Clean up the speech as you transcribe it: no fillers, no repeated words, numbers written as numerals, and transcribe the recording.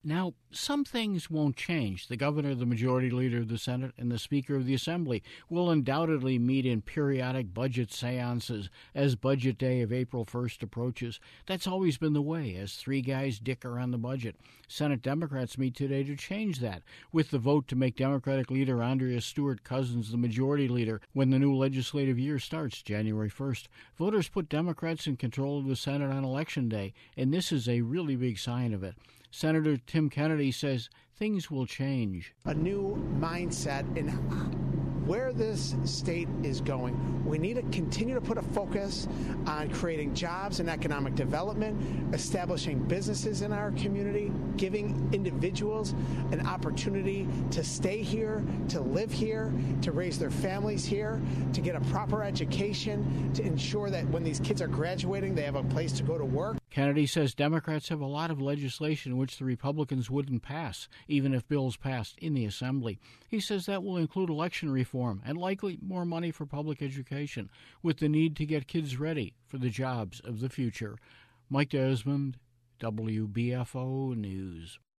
Now, some things won't change. The governor, the majority leader of the Senate, and the Speaker of the Assembly will undoubtedly meet in periodic budget seances as Budget Day of April 1st approaches. That's always been the way, as three guys dicker on the budget. Senate Democrats meet today to change that, with the vote to make Democratic leader Andrea Stewart Cousins the majority leader when the new legislative year starts January 1st. Voters put Democrats in control of the Senate on Election Day, and this is a really big sign of it. Senator Tim Kennedy says things will change. A new mindset in where this state is going. We need to continue to put a focus on creating jobs and economic development, establishing businesses in our community, giving individuals an opportunity to stay here, to live here, to raise their families here, to get a proper education, to ensure that when these kids are graduating, they have a place to go to work. Kennedy says Democrats have a lot of legislation which the Republicans wouldn't pass, even if bills passed in the Assembly. He says that will include election reform and likely more money for public education, with the need to get kids ready for the jobs of the future. Mike Desmond, WBFO News.